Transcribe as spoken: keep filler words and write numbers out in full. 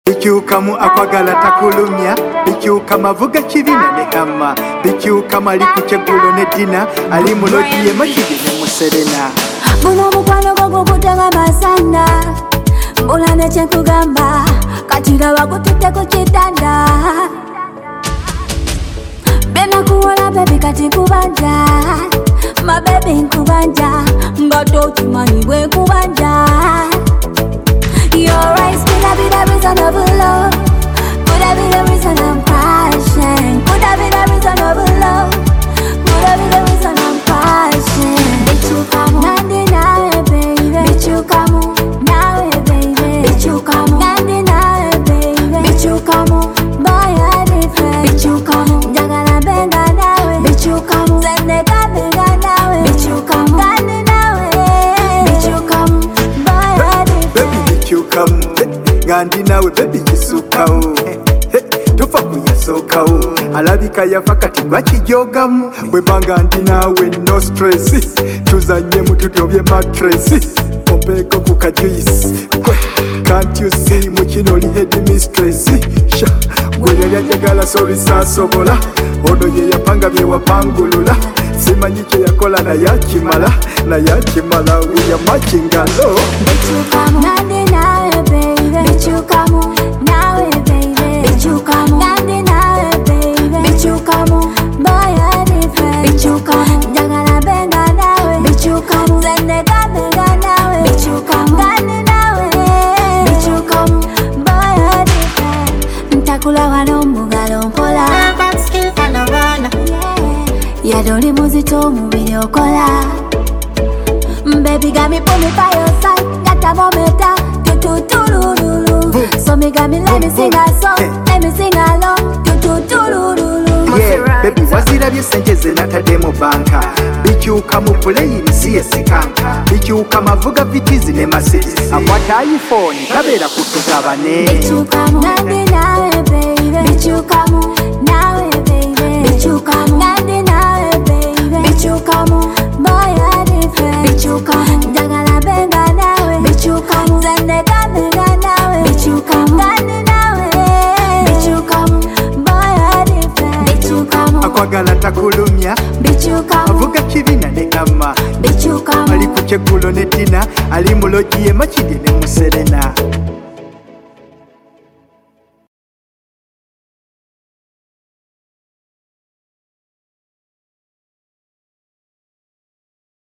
Bikyukamu akwagala takulumya, bikyuka mavuga kibina ne kama, bikyuka mali ku kyeggulo ne dina, ali mu lodi ye makigi ne muserena. Buno mukwano gwo gutanga masana, mbula ne kyekugamba, kati laba gututte ku kitanda. Bena kuwola baby kati kubanja, my baby nkubanja, mbadde okimanyi bwe nkubanja. Your eyes could have been the reason of love, could have been the reason I'm passion, could have been the reason of love, could have been the reason I'm passion. Bichukamu, nandi nawe baby, bichukamu, nawe baby, bichukamu, nandi nawe baby, bichukamu, boy you're different, bichukamu, njagala benga nawe, bichukamu, zendeka benga nawe, bichukamu, nandi nawe, bichukamu, boy you're different. Bichukamu, ngandi nawe baby kisukawo, tofa kuyasokawo, alabika yafa kati gwakijogamu, bwebanga ndi nawe no stress, tuzanye mututobye mattress, ompeko ku kajuice, can't you see mukino li head mistress, sha gwe yali ajagala sorry sasobola, ono ye yapanga bye wapangulula, simanyi kye yakola naye akimala, naye akimala we are matching allo. Bichukamu, nandi nawe baby, bichukamu, nawe baby, bichukamu, nandi nawe baby, bichukamu, boy you're different, bichukamu, njagala benga nawe, bichukamu, zendeka benga nawe, bichukamu, nandi nawe, bichukamu, boy you're different. Ntakula wano mugalo mpola, yadoli muzito mubiri okola. Baby got me pull me by your side, got a momenta, do do do do do do. So me got me let me sing a song, let me sing along, do do do do do do. Yeah, baby wazirabye sente ze natadde mu banka, bikyuka mu puleyini si yesikanga, bikyuka mavuga vitizi ne masiri, akwata iPhone tabeera kutugabane. Bichukamu, nandi nawe baby, bichukamu, nawe baby, bichukamu, nandi nawe baby, bichukamu, boy you're different, bichukamu, njagala benga nawe, bichukamu, zendeka benga nawe, bichukamu, nandi nawe, bichukamu, boy you're different, bichukamu, akwagala takulumya, bichukamu, avuga kibina ne kama, bichukamu, ali ku kyeggulo ne dina, ali mu lodi ye makigi ne muserena.